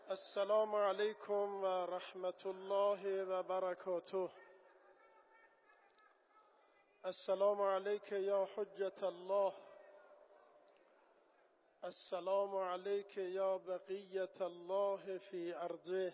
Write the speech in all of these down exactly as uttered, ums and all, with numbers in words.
السلام علیکم و رحمت الله و برکاته. السلام علیک یا حجت الله، السلام علیک یا بقیت الله فی ارضه،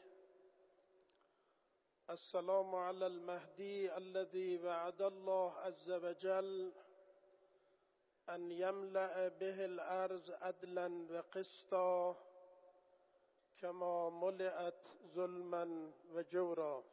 السلام علی المهدی الذي وعد الله عز وجل ان يملأ به الارض عدلا و قسطا كما ملئت ظلما و جورا.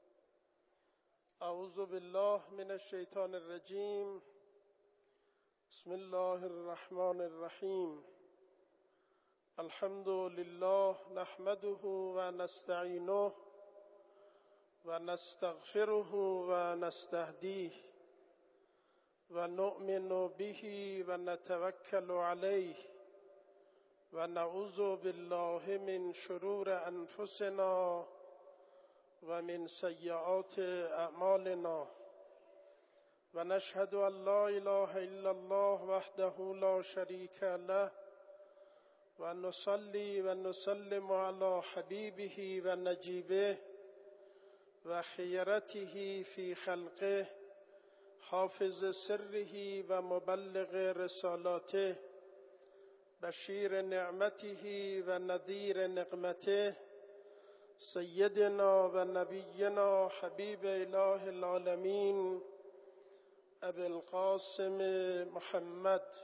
اعوذ بالله من الشیطان الرجیم. بسم الله الرحمن الرحیم. الحمد لله نحمده و نستعینه و نستغفره و نستهدیه و نؤمن به و نتوکل علیه و نعوذ بالله من شرور انفسنا و من سیئات اعمالنا و نشهد ان لا اله الا الله وحده لا شریک له و نصلی و نسلم علی حبیبه و نجیبه و خیرته فی خلقه حافظ سره و مبلغ رسالاته بشیر نعمته و نذیر نقمته سیدنا و نبینا حبیب اله العالمین ابی القاسم محمد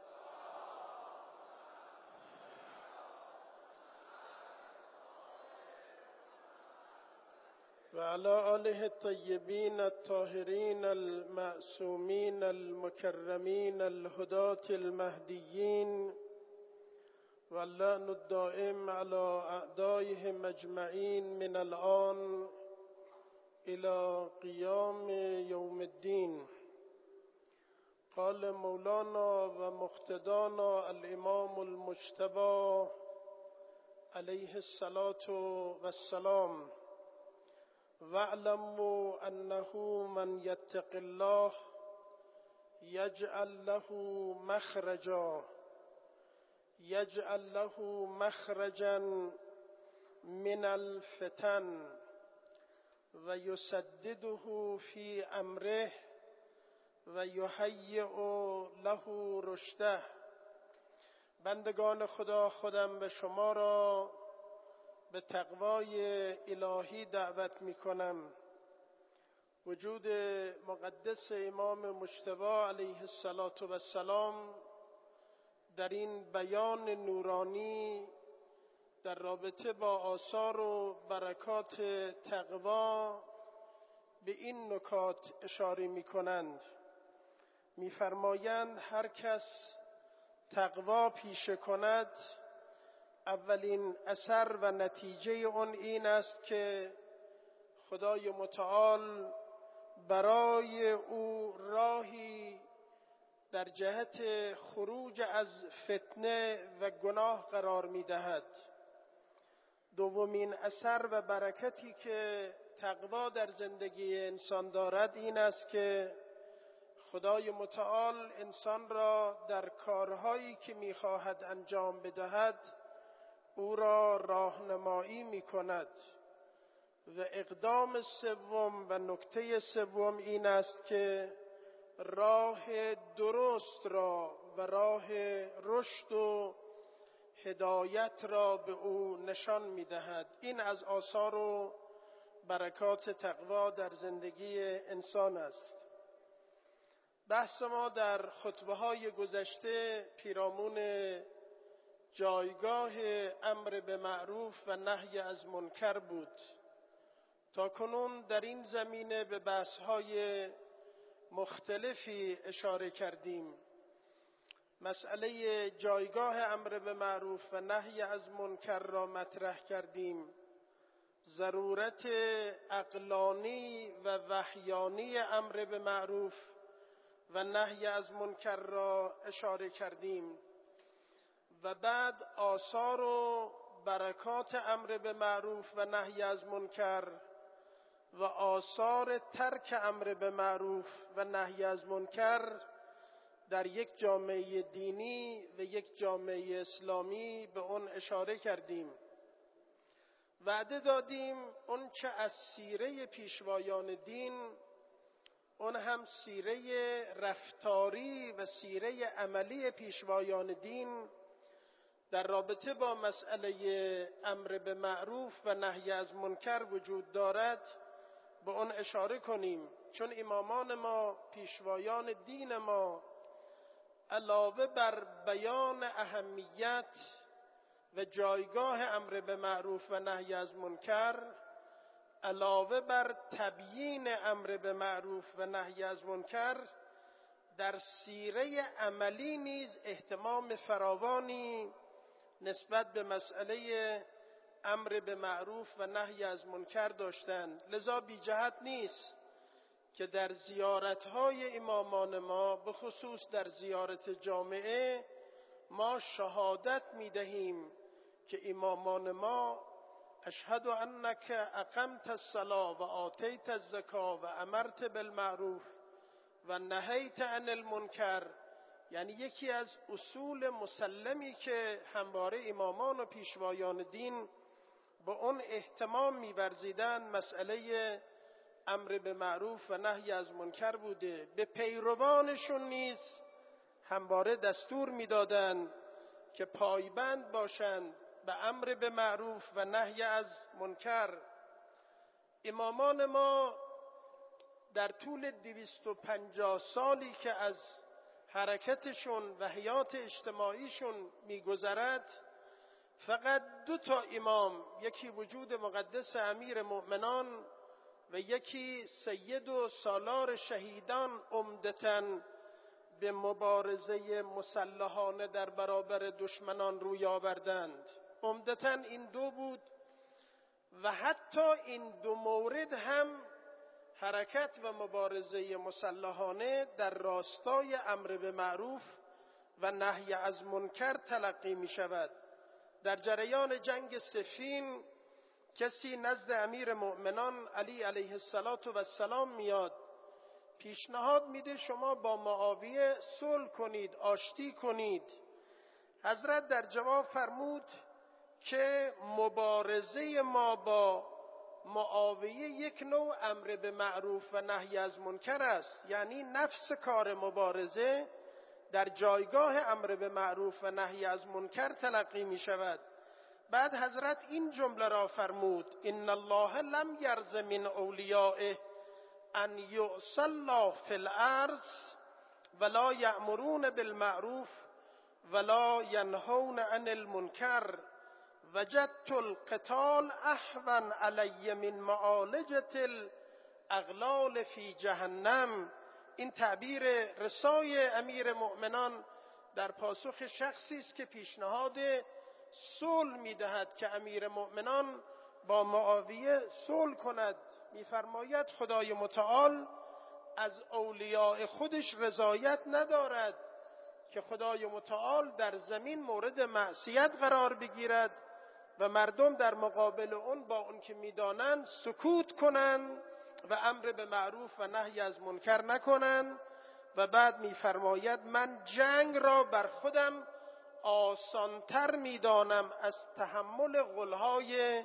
و علی آله الطیبین الطاهرین المعصومین المکرمین الهداة المهدیین واللعن الدائم على اعدائهم اجمعین من الآن الى قیام یوم الدین. قال مولانا و مقتدانا الامام المجتبی علیه الصلاة والسلام: واعلموا انه من يتق الله يجعل له مخرجا يجعل له مخرجا من الفتن و یسدده فی امره و یهیئ له رشده. بندگان خدا، خودم به شما را به تقوای الهی دعوت می کنم. وجود مقدس امام مجتبی علیه السلام در این بیان نورانی در رابطه با آثار و برکات تقوا به این نکات اشاره می کنند. می فرمایند هر کس تقوا پیشه کند اولین اثر و نتیجه اون این است که خدای متعال برای او راهی در جهت خروج از فتنه و گناه قرار می دهد. دومین اثر و برکتی که تقوا در زندگی انسان دارد این است که خدای متعال انسان را در کارهایی که می خواهد انجام بدهد او را راهنمایی می کند. و اقدام سوم و نکته سوم این است که راه درست را و راه رشد و هدایت را به او نشان می دهد. این از آثار و برکات تقوا در زندگی انسان است. بحث ما در خطبه های گذشته پیرامون جایگاه امر به معروف و نهی از منکر بود. تا کنون در این زمینه به بحث های مختلفی اشاره کردیم. مسئله جایگاه امر به معروف و نهی از منکر را مطرح کردیم. ضرورت عقلانی و وحیانی امر به معروف و نهی از منکر را اشاره کردیم و بعد آثار و برکات امر به معروف و نهی از منکر و آثار ترک امر به معروف و نهی از منکر در یک جامعه دینی و یک جامعه اسلامی به اون اشاره کردیم. وعده دادیم اون چه از سیره پیشوایان دین، اون هم سیره رفتاری و سیره عملی پیشوایان دین در رابطه با مسئله امر به معروف و نهی از منکر وجود دارد، به اون اشاره کنیم. چون امامان ما، پیشوایان دین ما، علاوه بر بیان اهمیت و جایگاه امر به معروف و نهی از منکر، علاوه بر تبیین امر به معروف و نهی از منکر، در سیره عملی نیز اهتمام فراوانی نسبت به مسئله امر به معروف و نهی از منکر داشتند. لذا بی جهت نیست که در زیارت‌های امامان ما، به خصوص در زیارت جامعه، ما شهادت می‌دهیم که امامان ما اشهد انک اقمت الصلاة و آتیت الزکاة و امرت بالمعروف و نهیت عن المنکر، یعنی یکی از اصول مسلمی که همواره امامان و پیشوایان دین به اون اهتمام می‌ورزیدند، مسئله امر به معروف و نهی از منکر بوده. به پیروانشون نیز همواره دستور می‌دادند که پایبند باشند به امر به معروف و نهی از منکر. امامان ما در طول دویست و پنجاه سالی که از حرکتشون و حیات اجتماعیشون می‌گذرد، فقط دو تا امام، یکی وجود مقدس امیر مؤمنان و یکی سید و سالار شهیدان، عمدتاً به مبارزه مسلحانه در برابر دشمنان روی آوردند. عمدتاً این دو بود و حتی این دو مورد هم حرکت و مبارزه مسلحانه در راستای امر به معروف و نهی از منکر تلقی می شود. در جریان جنگ صفین کسی نزد امیر مؤمنان علی علیه السلام میاد، پیشنهاد میده شما با معاویه صلح کنید، آشتی کنید. حضرت در جواب فرمود که مبارزه ما با معاویه یک نوع امر به معروف و نهی از منکر است، یعنی نفس کار مبارزه در جایگاه امر به معروف و نهی از منکر تلقی می شود. بعد حضرت این جمله را فرمود: ان الله لم یرض من اولیائه ان یعصی الله فی الارض ولا یأمرون بالمعروف ولا ینهون عن المنکر وجدت القتال اهون علی من معالجة الاغلال فی جهنم. این تعبیر رسای امیر مؤمنان در پاسخ شخصی است که پیشنهاد صلح می‌دهد که امیر مؤمنان با معاویه صلح کند. می‌فرماید خدای متعال از اولیاء خودش رضایت ندارد که خدای متعال در زمین مورد معصیت قرار بگیرد و مردم در مقابل اون با اون که می‌دانند سکوت کنند و امر به معروف و نهی از منکر نکنند. و بعد می‌فرماید من جنگ را بر خودم آسانتر می‌دانم از تحمل غلهای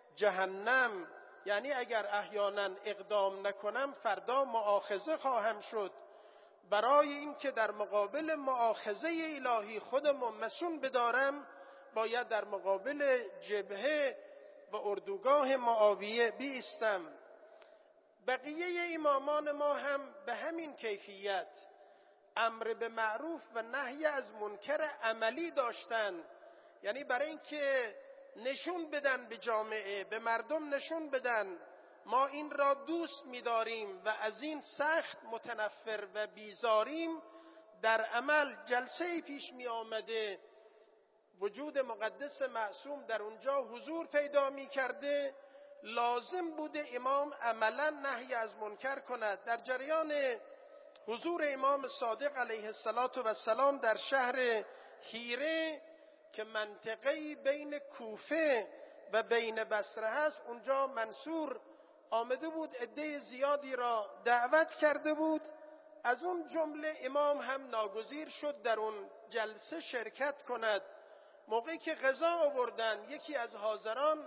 جهنم، یعنی اگر احیانا اقدام نکنم فردا مؤاخذه خواهم شد. برای اینکه در مقابل مؤاخذه الهی خودم مسون بدارم، باید در مقابل جبهه و اردوگاه معاویه بایستم. بقیه امامان ما هم به همین کیفیت امر به معروف و نهی از منکر عملی داشتن، یعنی برای اینکه نشون بدن به جامعه، به مردم نشون بدن ما این را دوست می‌داریم و از این سخت متنفر و بیزاریم، در عمل جلسه پیش می آمده وجود مقدس معصوم در اونجا حضور پیدا می کرده، لازم بوده امام عملا نهی از منکر کند. در جریان حضور امام صادق علیه السلام در شهر حیره که منطقه‌ای بین کوفه و بین بصره هست، اونجا منصور آمده بود، عده زیادی را دعوت کرده بود. از اون جمله امام هم ناگزیر شد در اون جلسه شرکت کند. موقعی که غذا آوردن، یکی از حاضران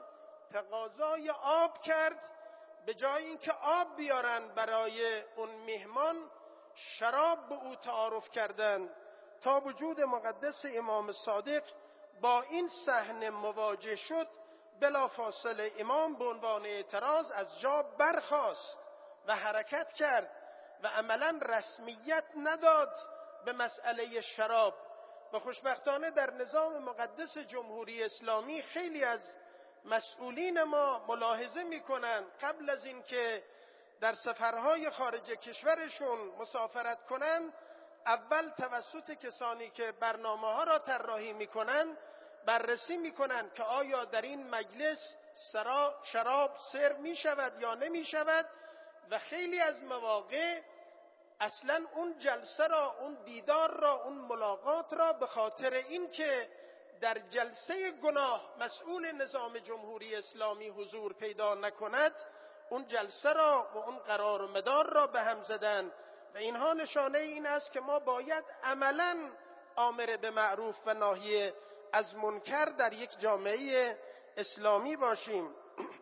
تقاضای آب کرد، به جای اینکه آب بیارن برای اون میهمان، شراب به او تعارف کردند. تا وجود مقدس امام صادق با این صحنه مواجه شد، بلافاصله امام به عنوان اعتراض از جا برخاست و حرکت کرد و عملاً رسمیت نداد به مسئله شراب. و خوشبختانه در نظام مقدس جمهوری اسلامی خیلی از مسئولین ما ملاحظه میکنن قبل از اینکه در سفرهای خارج کشورشون مسافرت کنن، اول توسط کسانی که برنامه ها را طراحی میکنن بررسی میکنن که آیا در این مجلس شراب سرو میشود یا نمیشود، و خیلی از مواقع اصلا اون جلسه را، اون دیدار را، اون ملاقات را به خاطر اینکه در جلسه گناه مسئول نظام جمهوری اسلامی حضور پیدا نکند، اون جلسه را و اون قرار و مدار را به هم زدن. و اینها نشانه این است که ما باید عملاً آمر به معروف و ناهی از منکر در یک جامعه اسلامی باشیم.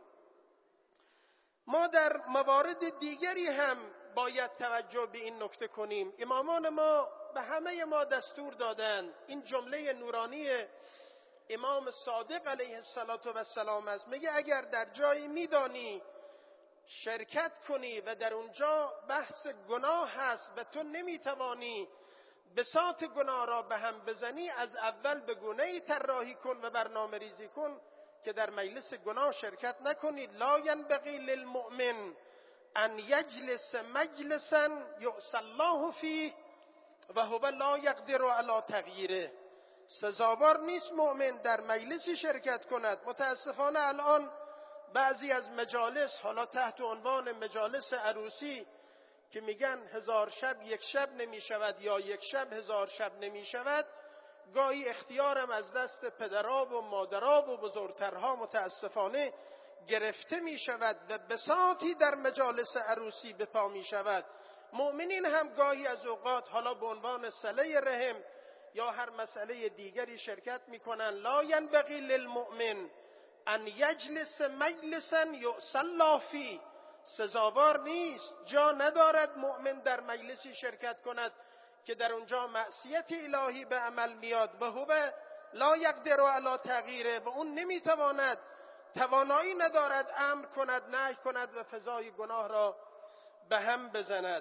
ما در موارد دیگری هم باید توجه به این نکته کنیم. امامان ما به همه ما دستور دادند، این جمله نورانی امام صادق علیه السلام است، میگه اگر در جایی میدانی شرکت کنی و در اونجا بحث گناه هست و تو نمیتوانی بساط گناه را به هم بزنی، از اول به گونه‌ای طراحی کن و برنامه ریزی کن که در مجلس گناه شرکت نکنی. لا ینبغی للمؤمن ان یجلس مجلسا یعصی الله فیه و هو لا یقدر علی تغییره. سزاوار نیست مؤمن در مجلسی شرکت کند. متاسفانه الان بعضی از مجالس، حالا تحت عنوان مجالس عروسی که میگن هزار شب یک شب نمی شود یا یک شب هزار شب نمی شود، گاهی اختیارم از دست پدرها و مادرها و بزرگترها متاسفانه گرفته می شود و بساطی در مجالس عروسی به پا می شود. مؤمنین هم گاهی از اوقات حالا به عنوان صله رحم یا هر مسئله دیگری شرکت می کنن. لا ینبغی للمؤمن ان یجلس مجلسا یعصی الله فیه. سزاوار نیست، جا ندارد مؤمن در مجلسی شرکت کند که در اونجا معصیت الهی به عمل میاد و هو لا یقدر علی تغییره، و اون نمیتواند، توانایی ندارد امر کند، نهی کند و فضای گناه را به هم بزند.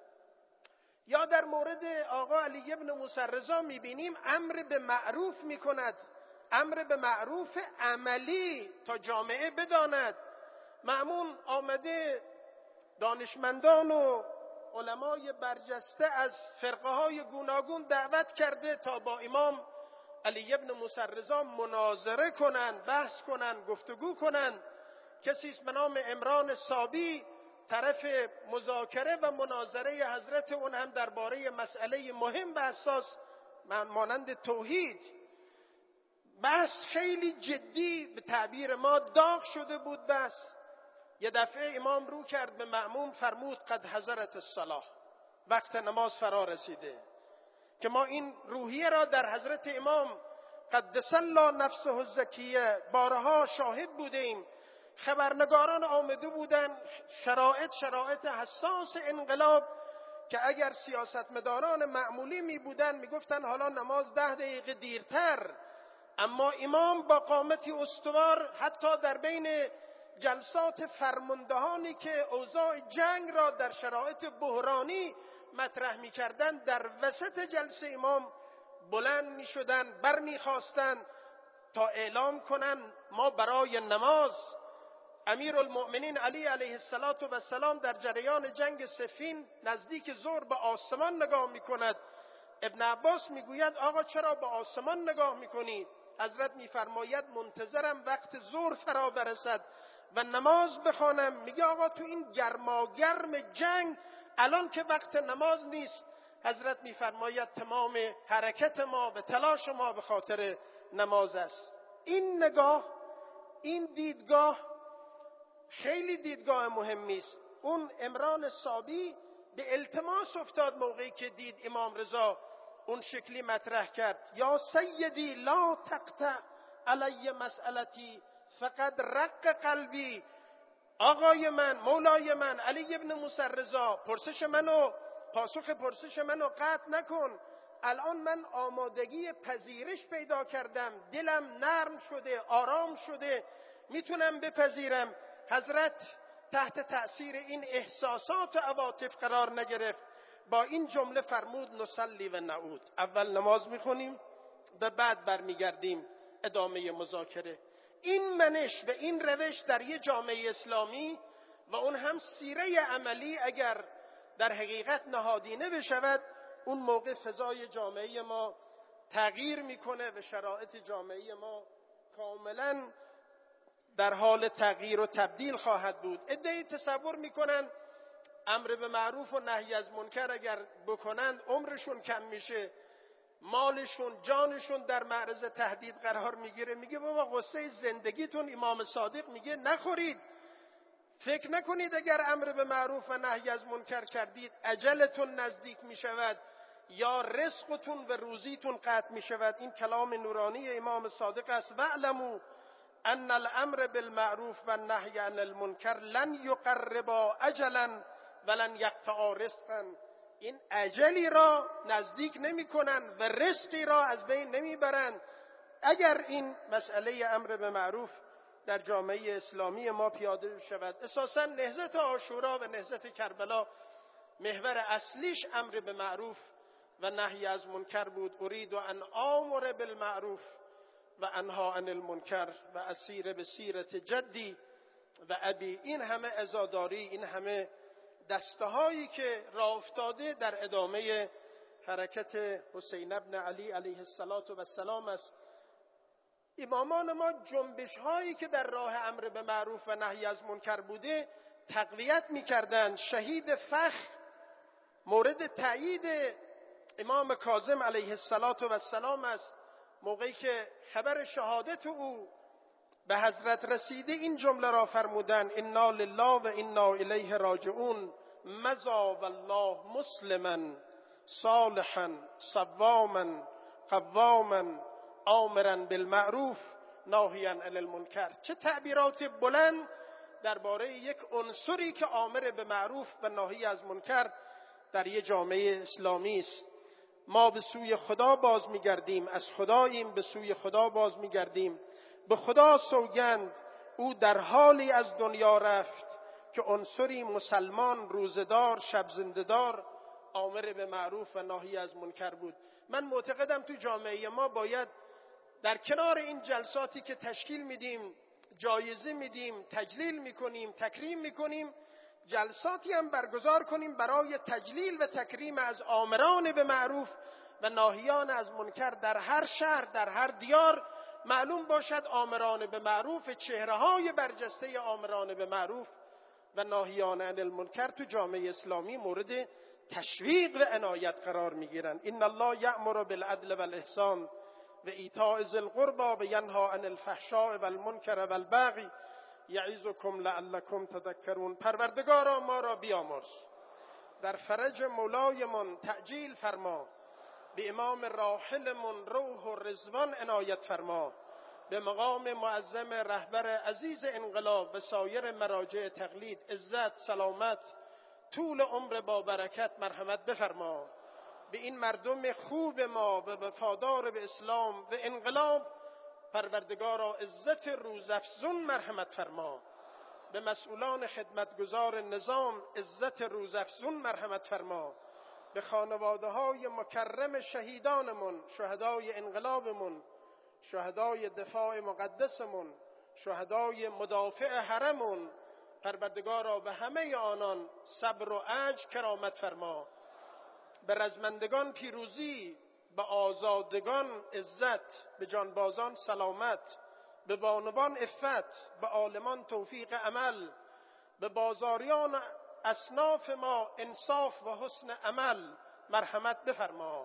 یا در مورد آقا علی ابن موسی رضا میبینیم امر به معروف میکند، امر به معروف عملی تا جامعه بداند. مأمون آمده دانشمندان و علمای برجسته از فرقه های گوناگون دعوت کرده تا با امام علی ابن موسی رضا مناظره کنند، بحث کنند، گفتگو کنند. کسی است به نام عمران صابی طرف مذاکره و مناظره حضرت، اون هم درباره مسئله مهم و حساس مانند توحید. بحث خیلی جدی، به تعبیر ما داغ شده بود بحث. یه دفعه امام رو کرد به مأموم، فرمود قد حضرت الصلاة، وقت نماز فرا رسیده. که ما این روحیه را در حضرت امام قدس الله نفسه الزکیه بارها شاهد بودیم. خبرنگاران آمده بودن، شرایط شرایط حساس انقلاب که اگر سیاستمداران معمولی می بودن می گفتن حالا نماز ده دقیقه دیرتر، اما امام با قامتی استوار حتی در بین جلسات فرماندهانی که اوضاع جنگ را در شرایط بحرانی مطرح می کردن، در وسط جلسه امام بلند می شدن، بر می خواستن تا اعلام کنن ما برای نماز. امیر المؤمنین علی علیه السلام در جریان جنگ صفین نزدیک ظهر به آسمان نگاه می کند. ابن عباس می گوید آقا چرا به آسمان نگاه می کنی؟ حضرت می فرماید منتظرم وقت ظهر فرا برسد و نماز بخوانم. میگه آقا تو این گرماگرم جنگ الان که وقت نماز نیست. حضرت میفرماید تمام حرکت ما و تلاش ما به خاطر نماز است. این نگاه، این دیدگاه خیلی دیدگاه مهمی است. اون عمران صابی به التماس افتاد موقعی که دید امام رضا اون شکلی مطرح کرد، یا سیدی لا تقطع علی مسئلتی فقط رق قلبی. آقای من، مولای من، علی ابن موسی رضا، پرسش منو، پاسخ پرسش منو قطع نکن. الان من آمادگی پذیرش پیدا کردم، دلم نرم شده، آرام شده، میتونم بپذیرم. حضرت تحت تأثیر این احساسات و عواطف قرار نگرفت، با این جمله فرمود نصلی و نعود. اول نماز میخونیم و بعد برمیگردیم ادامه مذاکره. این منش و این روش در یه جامعه اسلامی و اون هم سیره عملی اگر در حقیقت نهادینه بشود، اون موقع فضای جامعه ما تغییر میکنه و شرایط جامعه ما کاملا در حال تغییر و تبدیل خواهد بود. عده‌ای تصور میکنن امر به معروف و نهی از منکر اگر بکنن عمرشون کم میشه، مالشون، جانشون در معرض تهدید قرار میگیره. میگه بابا قصه زندگیتون امام صادق میگه نخورید، فکر نکنید اگر امر به معروف و نهی از منکر کردید اجلتون نزدیک میشود یا رزقتون و روزیتون قطع میشود. این کلام نورانی امام صادق است. واعلموا ان الامر بالمعروف و النهی عن المنکر لن یقربا اجلا ولن یقطعا رزقا. این اجلی را نزدیک نمی کنن و رزقی را از بین نمی برن. اگر این مسئله امر به معروف در جامعه اسلامی ما پیاده شود، اساساً نهضت عاشورا و نهضت کربلا محور اصلیش امر به معروف و نهی از منکر بود. ارید ان آمر بالمعروف و انها عن المنکر و اسیر به سیرت جدی و ابی. این همه عزاداری، این همه دسته هایی که راه افتاده در ادامه حرکت حسین ابن علی علیه السلام است. امامان ما جنبش هایی که در راه امر به معروف و نهی از منکر بوده تقویت می‌کردند. شهید فخر مورد تایید امام کاظم علیه السلام است. موقعی که خبر شهادت او به حضرت رسیده این جمله را فرمودند: انا لله و انا الیه راجعون، مضی والله مسلما صالحا صواما قواما آمرا بالمعروف ناهیا عن المنکر. چه تعبیرات بلند درباره یک عنصری که آمر به معروف و ناهی از منکر در یک جامعه اسلامی است. ما به سوی خدا باز می‌گردیم، از خداییم به سوی خدا باز می‌گردیم. به خدا سوگند او در حالی از دنیا رفت که عنصری مسلمان، روزدار، شب زنده‌دار، آمر به معروف و ناهی از منکر بود. من معتقدم تو جامعه ما باید در کنار این جلساتی که تشکیل میدیم، جایزه میدیم، تجلیل میکنیم، تکریم میکنیم، جلساتی هم برگزار کنیم برای تجلیل و تکریم از آمران به معروف و ناهیان از منکر در هر شهر، در هر دیار. معلوم باشد آمران به معروف، چهره‌های برجسته آمران به معروف و ناهیان عن المنکر تو جامعه اسلامی مورد تشویق و عنایت قرار میگیرند. ان الله یأمر بالعدل والاحسان و ایتاء ذی القربی و ینهی عن الفحشاء والمنکر والبغی یعظکم لعلکم تذکرون. پروردگارا ما را بیامرز، در فرج مولایمان تعجیل فرما، به امام راحلمون روح و رضوان عنایت فرما، به مقام معظم رهبر عزیز انقلاب و سایر مراجع تقلید عزت، سلامت، طول عمر با برکت مرحمت بفرما. به این مردم خوب ما و وفادار به اسلام و انقلاب پروردگارا عزت روزافزون مرحمت فرما. به مسئولان خدمتگزار نظام عزت روزافزون مرحمت فرما. به خانواده های مکرم شهیدانمون، شهدای انقلابمون، شهدای دفاع مقدسمون، شهدای مدافع حرمون، پروردگارا به همه آنان صبر و اجر کرامت فرما. به رزمندگان پیروزی، به آزادگان عزت، به جانبازان سلامت، به بانوان عفت، به عالمان توفیق عمل، به بازاریان اصناف ما انصاف و حسن عمل مرحمت بفرما.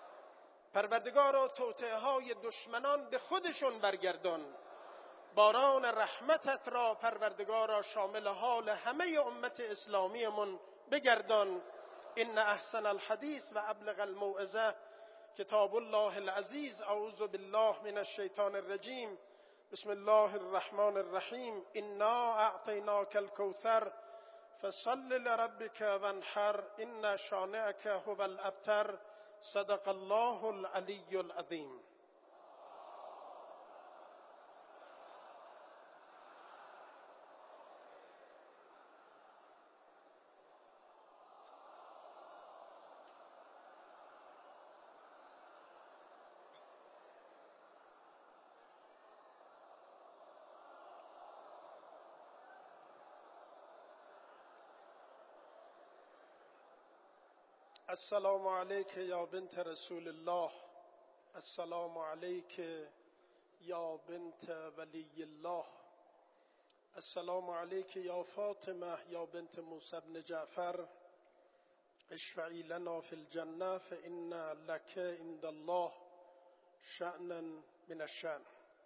پروردگارا توطئه های دشمنان به خودشون برگردان. باران رحمتت را پروردگارا شامل حال همه امت اسلامیمون بگردان. ان احسن الحدیث و ابلغ الموعظه کتاب الله العزیز. اعوذ بالله من الشیطان الرجیم. بسم الله الرحمن الرحیم. انا اعطیناک الکوثر فصل لربک وانحر ان شانئک هو الابتر. صدق الله العلی العظیم. السلام علیک یا بنت رسول الله. السلام علیک یا بنت ولی الله. السلام علیک یا فاطمه یا بنت موسی بن جعفر. اشفعی لنا فی الجنه فإن لک عند الله شأنا من الشأن.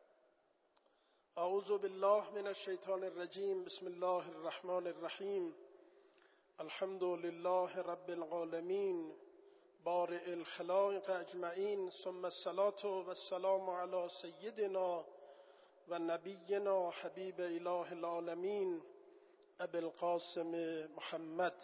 اعوذ بالله من الشیطان الرجیم. بسم الله الرحمن الرحیم. الحمد لله رب العالمین بارئ الخلائق اجمعین، ثم الصلاة والسلام علی سیدنا و نبینا حبیب اله العالمین ابی القاسم محمد.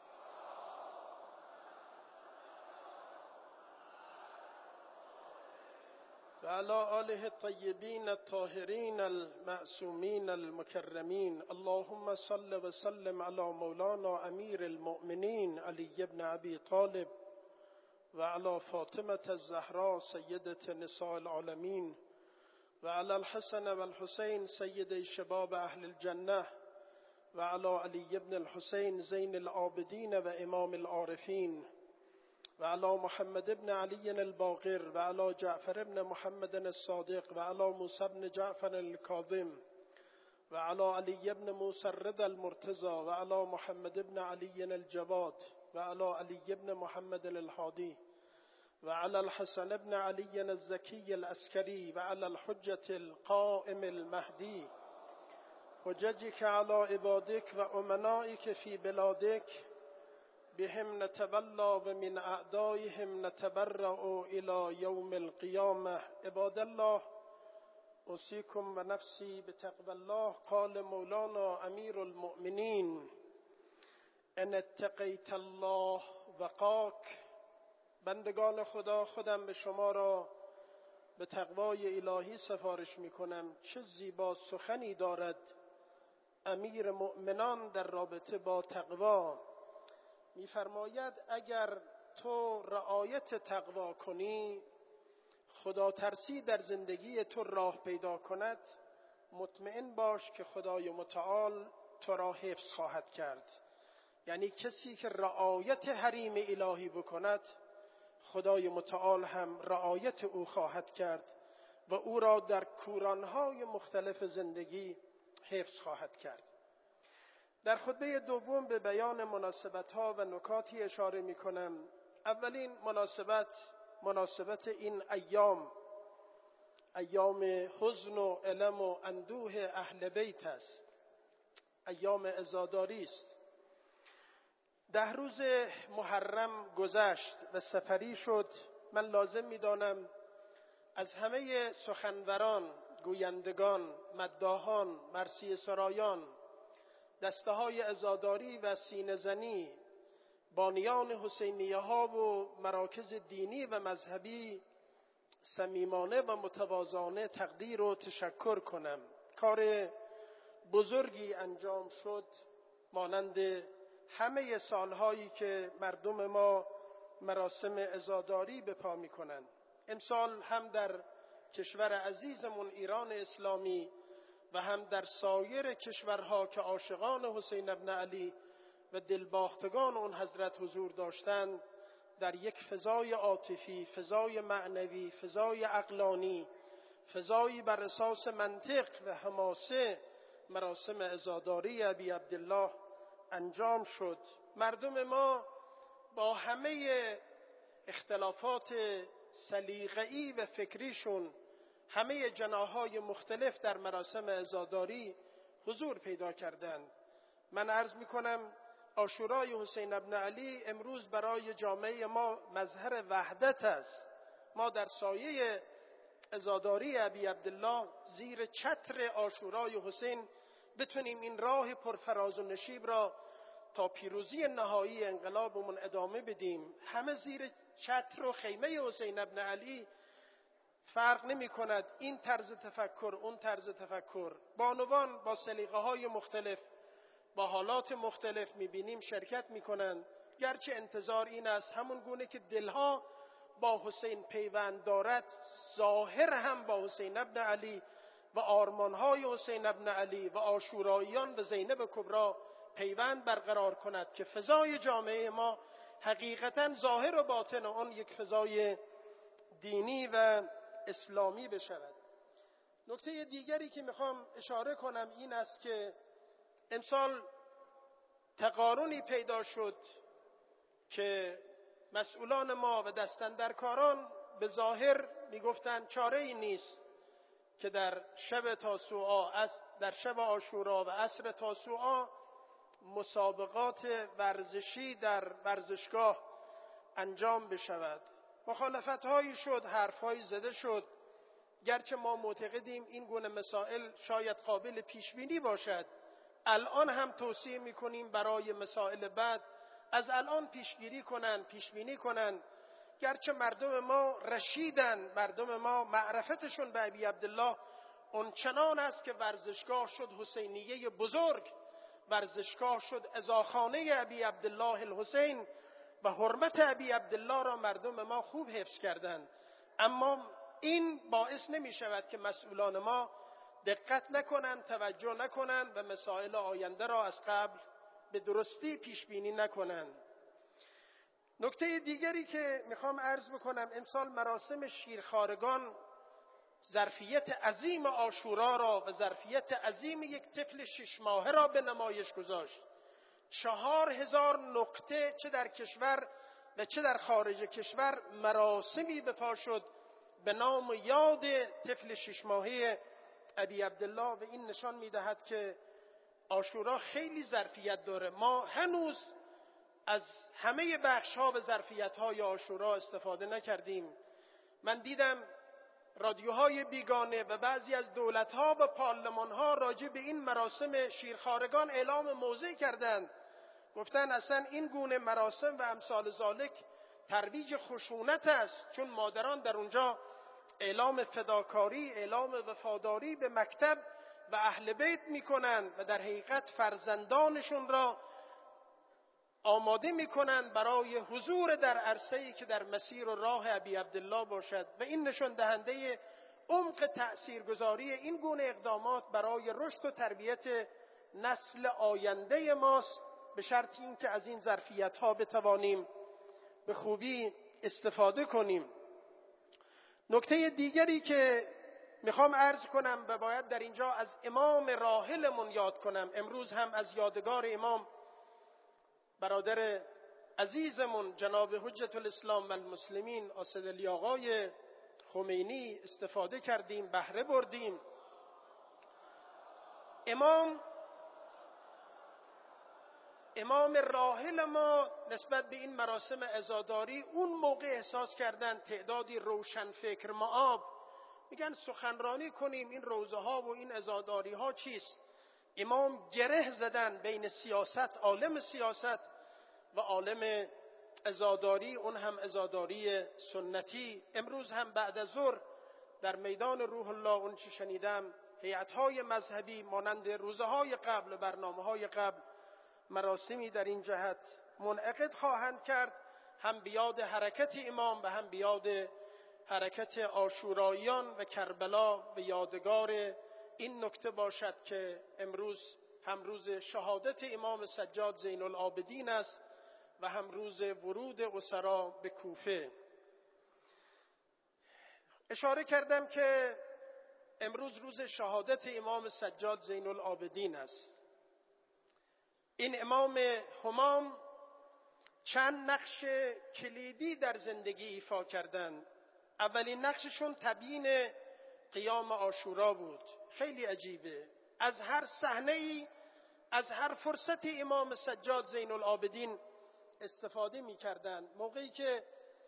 و علی آله الطیبین الطاهرین المعصومین المکرمین. اللهم صل و سلم علی مولانا امیر المؤمنین علی بن ابی طالب و علی فاطمه الزهراء سیدة نساء العالمین و علی الحسن و الحسین سید شباب اهل الجنه و علی علی بن الحسین زین العابدین و امام العارفین و علی محمد بن علی الباقر و علی جعفر بن محمد الصادق و علی موسی بن جعفر الکاظم و علی علی بن موسی الرضا المرتضى و علی محمد بن علی الجواد و علی علی بن محمد الهادی و علی الحسن بن علی الزکی العسکری و علی الحجة القائم المهدی. حججك على عبادك و امنائك في بلادك بهم نتولى و من اعدائهم نتبرأ الى یوم القیامه. عباد الله، اوصیکم و نفسی بتقوی الله. قال مولانا امیر المؤمنین ان اتقیت الله وقاک. بندگان خدا، خودم به شما را به تقوای الهی سفارش می کنم. چه زیبا سخنی دارد امیر مؤمنان در رابطه با تقوا. می‌فرماید اگر تو رعایت تقوا کنی، خدا ترسی در زندگی تو راه پیدا کند، مطمئن باش که خدای متعال تو را حفظ خواهد کرد. یعنی کسی که رعایت حریم الهی بکند، خدای متعال هم رعایت او خواهد کرد و او را در کورانهای مختلف زندگی حفظ خواهد کرد. در خطبه دوم به بیان مناسبت‌ها و نکاتی اشاره می‌کنم. اولین مناسبت مناسبت این ایام، ایام حزن و الم و اندوه اهل بیت است، ایام عزاداری است. ده روز محرم گذشت و سفری شد. من لازم می‌دانم از همه سخنوران، گویندگان، مداحان، مرثیه سرایان، دسته های عزاداری و سینه زنی، بانیان حسینیه ها و مراکز دینی و مذهبی صمیمانه و متواضعانه تقدیر و تشکر کنم. کار بزرگی انجام شد، مانند همه سالهایی که مردم ما مراسم عزاداری به پا می کنند. امسال هم در کشور عزیزمون ایران اسلامی و هم در سایر کشورها که عاشقان حسین بن علی و دلباختگان اون حضرت حضور داشتند، در یک فضای عاطفی، فضای معنوی، فضای عقلانی، فضایی بر اساس منطق و حماسه مراسم عزاداری ابی عبدالله انجام شد. مردم ما با همه اختلافات سلیقه‌ای و فکریشون، همه جناح‌های مختلف در مراسم عزاداری حضور پیدا کردند. من عرض می‌کنم عاشورای حسین ابن علی امروز برای جامعه ما مظهر وحدت است. ما در سایه عزاداری ابی عبدالله زیر چتر عاشورای حسین بتونیم این راه پرفراز و نشیب را تا پیروزی نهایی انقلابمون ادامه بدیم. همه زیر چتر و خیمه حسین ابن علی، فرق نمی کند این طرز تفکر اون طرز تفکر، بانوان با سلیقه های مختلف با حالات مختلف میبینیم شرکت میکنند. گرچه انتظار این است همون گونه که دلها با حسین پیوند دارد، ظاهر هم با حسین ابن علی و آرمانهای حسین ابن علی و عاشوراییان و زینب کبری پیوند برقرار کند که فضای جامعه ما حقیقتاً ظاهر و باطن آن یک فضای دینی و اسلامی بشود. نکته دیگری که میخوام اشاره کنم این است که امسال تقارنی پیدا شد که مسئولان ما و دستاندرکاران به ظاهر میگفتند چاره ای نیست که در شب تاسوعا، در شب عاشورا و عصر تاسوعا مسابقات ورزشی در ورزشگاه انجام بشود. مخالفت هایی شد، حرف هایی زده شد. گرچه ما معتقدیم این گونه مسائل شاید قابل پیش بینی باشد، الان هم توصیه میکنیم برای مسائل بعد از الان پیشگیری کنند، پیش بینی کنند. گرچه مردم ما رشیدن، مردم ما معرفتشون به ابی عبدالله اونچنان است که ورزشگاه شد حسینیه بزرگ، ورزشگاه شد عزاخانه ابی عبدالله الحسین و حرمت ابی عبدالله را مردم ما خوب حفظ کردند. اما این باعث نمی شود که مسئولان ما دقت نکنند، توجه نکنند و مسائل آینده را از قبل به درستی پیش بینی نکنند. نکته دیگری که میخوام عرض بکنم، امسال مراسم شیرخوارگان ظرفیت عظیم عاشورا را و ظرفیت عظیم یک طفل شش ماهه را به نمایش گذاشت. چهار هزار نقطه چه در کشور و چه در خارج کشور مراسمی به پا شد به نام و یاد طفل شش ماهه ابی عبدالله و این نشان میدهد که عاشورا خیلی ظرفیت داره. ما هنوز از همه بخش ها و ظرفیت های عاشورا استفاده نکردیم. من دیدم رادیوهای بیگانه و بعضی از دولت ها و پارلمان ها راجع به این مراسم شیرخوارگان اعلام موضع کردند. گفتن اصلا این گونه مراسم و امثال ذالک ترویج خشونت است، چون مادران در اونجا اعلام فداکاری، اعلام وفاداری به مکتب و اهل بیت میکنند و در حقیقت فرزندانشون را آماده میکنند برای حضور در عرصه‌ای که در مسیر و راه ابی عبدالله باشد و این نشان دهنده عمق تأثیرگذاری این گونه اقدامات برای رشد و تربیت نسل آینده ماست، به شرط اینکه از این ظرفیت‌ها بتوانیم به خوبی استفاده کنیم. نکته دیگری که میخوام عرض کنم و باید در اینجا از امام راحلمون یاد کنم، امروز هم از یادگار امام برادر عزیزمون جناب حجت الاسلام و المسلمین اسد علی آقای خمینی استفاده کردیم، بهره بردیم. امام امام راحل ما نسبت به این مراسم عزاداری اون موقع احساس کردن تعدادی روشنفکر مآب میگن سخنرانی کنیم، این روزه ها و این عزاداری ها چیست؟ امام گره زدن بین سیاست، عالم سیاست و عالم عزاداری، اون هم عزاداری سنتی. امروز هم بعد از ظهر در میدان روح الله اون چه شنیدم، هیئت‌های مذهبی مانند روزه های قبل و برنامه های قبل مراسمی در این جهت منعقد خواهند کرد، هم بیاد حرکت امام و هم بیاد حرکت عاشوراییان و کربلا و یادگار این نکته باشد که امروز هم روز شهادت امام سجاد زین العابدین است و هم روز ورود اسرا به کوفه. اشاره کردم که امروز روز شهادت امام سجاد زین العابدین است. این امام همام چند نقش کلیدی در زندگی ایفا کردند. اولین نقششون تبیین قیام عاشورا بود. خیلی عجیبه، از هر صحنه‌ای، از هر فرصت امام سجاد زین العابدین استفاده می‌کردند. موقعی که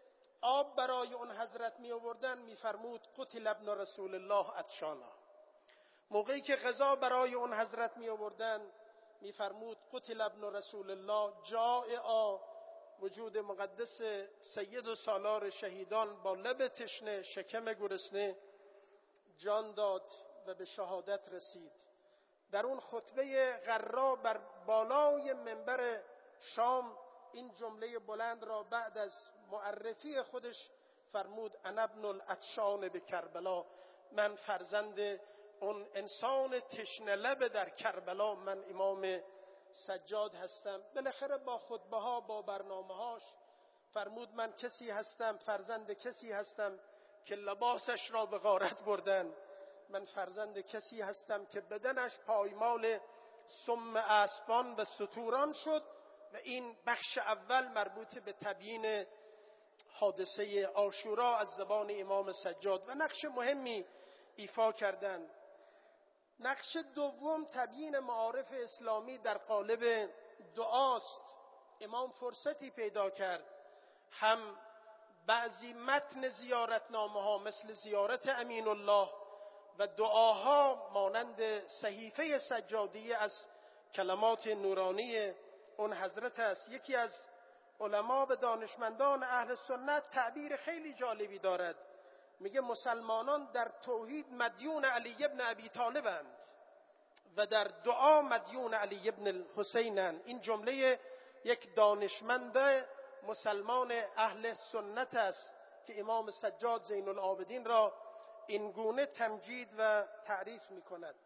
آب برای اون حضرت می آوردن میفرمود قتل ابن رسول الله عطشانا. موقعی که غذا برای اون حضرت می آوردن میفرمود قتل ابن رسول الله جائعا. وجود مقدس سید و سالار شهیدان با لب تشنه شکم گرسنه جان داد و به شهادت رسید. در اون خطبه غرا بر بالای منبر شام این جمله بلند را بعد از معرفی خودش فرمود انا ابن العطشان به کربلا، من فرزند اون انسان تشنه لب در کربلا، من امام سجاد هستم. بالاخره با خطبه ها با برنامه هاش فرمود من کسی هستم، فرزند کسی هستم که لباسش را به غارت بردن، من فرزند کسی هستم که بدنش پایمال سم اسبان و ستوران شد. و این بخش اول مربوط به تبیین حادثه عاشورا از زبان امام سجاد و نقش مهمی ایفا کردند. نقش دوم تبیین معارف اسلامی در قالب دعاست. امام فرصتی پیدا کرد هم بعضی متن زیارتنامه ها مثل زیارت امین الله و دعاها مانند صحیفه سجادیه از کلمات نورانی اون حضرت است. یکی از علما و دانشمندان اهل سنت تعبیر خیلی جالبی دارد، میگه مسلمانان در توحید مدیون علی ابن ابی طالبند و در دعا مدیون علی ابن الحسینند. این جمله یک دانشمند مسلمان اهل سنت است که امام سجاد زین العابدین را این گونه تمجید و تعریف می کند.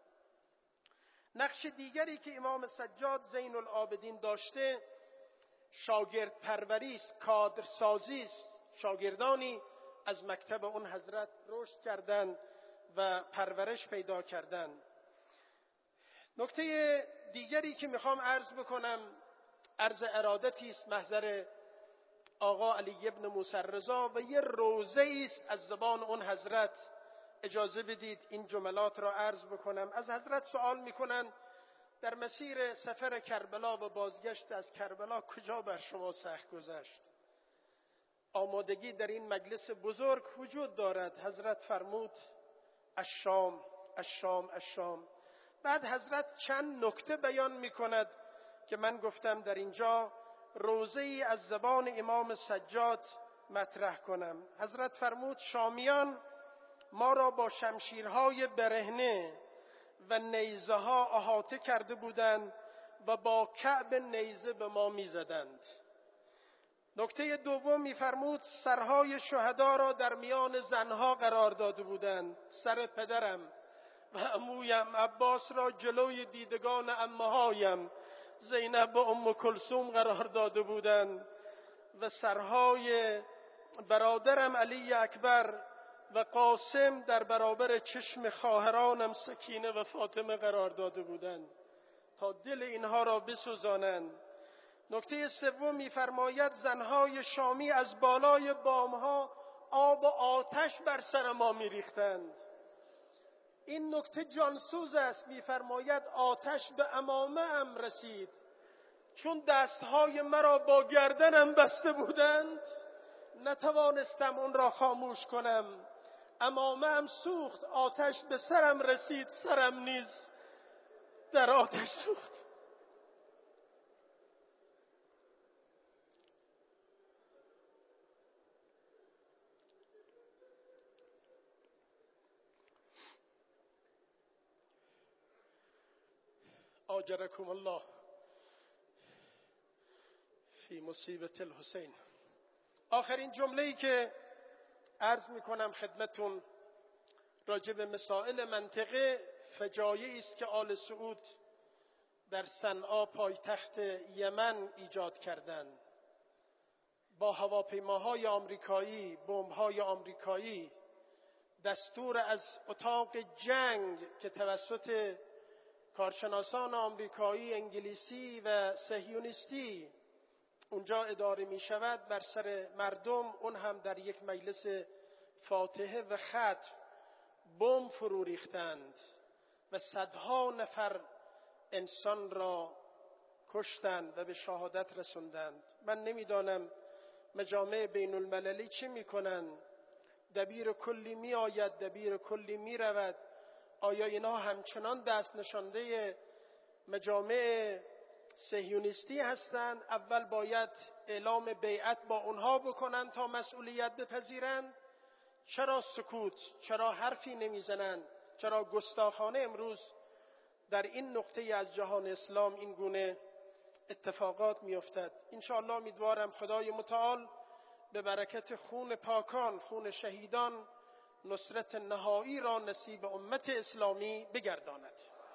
نقش دیگری که امام سجاد زین العابدین داشته شاگرد پروری است، کادر سازی است. شاگردانی از مکتب اون حضرت رشد کردند و پرورش پیدا کردند. نکته دیگری که میخوام عرض بکنم عرض ارادتی است محضر آقا علی ابن موسی رضا و یه روضه است از زبان اون حضرت. اجازه بدید این جملات را عرض بکنم. از حضرت سوال میکنن در مسیر سفر کربلا و بازگشت از کربلا کجا بر شما سخت گذشت؟ آمادگی در این مجلس بزرگ وجود دارد. حضرت فرمود الشام الشام الشام. بعد حضرت چند نکته بیان میکند که من گفتم در اینجا روضه ای از زبان امام سجاد مطرح کنم. حضرت فرمود شامیان ما را با شمشیرهای برهنه و نیزه ها احاطه کرده بودند و با کعب نیزه به ما میزدند. نکته دوم میفرمود سرهای شهدا را در میان زنها قرار داده بودند. سر پدرم و عمویم عباس را جلوی دیدگان عمهایم زینب و ام کلثوم قرار داده بودند و سرهای برادرم علی اکبر و قاسم در برابر چشم خواهرانم سکینه و فاطمه قرار داده بودند تا دل اینها را بسوزانند. نکته سوم می‌فرماید زنهای شامی از بالای بامها آب و آتش بر سر ما می‌ریختند. این نکته جانسوز است. می‌فرماید آتش به عمامه ام رسید چون دستهای مرا با گردنم بسته بودند نتوانستم اون را خاموش کنم. عمامه ام سوخت، آتش به سرم رسید، سرم نیز در آتش سوخت. آجرکم الله فی مصیبت الحسین. آخرین جمله‌ای که عرض میکنم خدمتون راجع به مسائل منطقه فجایعی است که آل سعود در صنعا پایتخت یمن ایجاد کردند. با هواپیماهای آمریکایی، بمب‌های آمریکایی دستور از اتاق جنگ که توسط کارشناسان آمریکایی، انگلیسی و صهیونیستی اونجا اداره می شود بر سر مردم، اون هم در یک مجلس فاتحه و ختم بمب فرو ریختند و صدها نفر انسان را کشتند و به شهادت رسوندند. من نمیدانم مجامع بین المللی چی میکنن؟ دبیر کلی می آید، دبیر کلی می رود. آیا اینا همچنان دست نشانده مجامع صهیونیستی هستند؟ اول باید اعلام بیعت با اونها بکنن تا مسئولیت بپذیرند. چرا سکوت؟ چرا حرفی نمیزنند؟ چرا گستاخانه امروز در این نقطه از جهان اسلام این گونه اتفاقات میافتد؟ انشاءالله امیدوارم خدای متعال به برکت خون پاکان، خون شهیدان، نصرت نهایی را نصیب امت اسلامی بگرداند.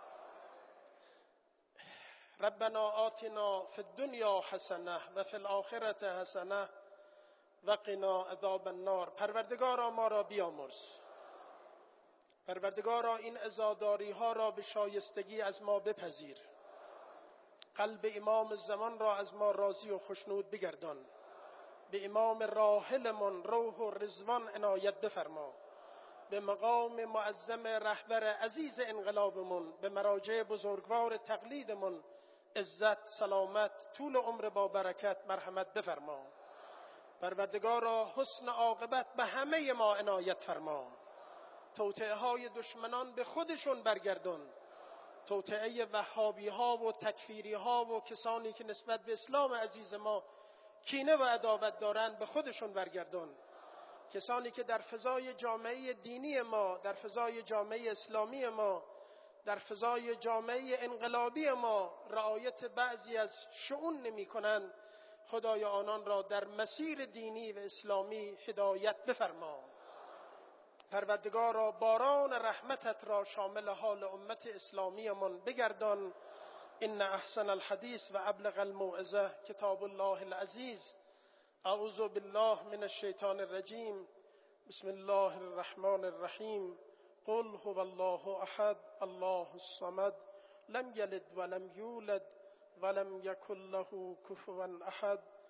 ربنا آتنا فی الدنیا حسنه و فی الآخرة حسنه و قنا عذاب النار. پروردگارا ما را بیامرز. پروردگارا این عزاداری ها را به شایستگی از ما بپذیر. قلب امام زمان را از ما راضی و خشنود بگردان. به امام راحلمان روح و رضوان عنایت بفرما. به مقام معظم رهبر عزیز انقلابمون، به مراجع بزرگوار تقلیدمون عزت، سلامت، طول عمر با برکت مرحمت بفرما. پروردگارا حسن عاقبت به همه ما عنایت فرما. توطئه های دشمنان به خودشون برگردون. توطئه وهابی ها و تکفیری ها و کسانی که نسبت به اسلام عزیز ما کینه و عداوت دارند به خودشون برگردون. کسانی که در فضای جامعه دینی ما، در فضای جامعه اسلامی ما، در فضای جامعه انقلابی ما رعایت بعضی از شؤون نمی کنند، خدای آنان را در مسیر دینی و اسلامی هدایت بفرما. پروردگارا باران رحمتت را شامل حال امت اسلامی من بگردان. ان احسن الحدیث و ابلغ الموعظه کتاب الله العزیز. اعوذ بالله من الشیطان الرجیم. بسم الله الرحمن الرحیم. قل هو الله احد الله الصمد لم یلد ولم یولد ولم یکن له کفوا احد.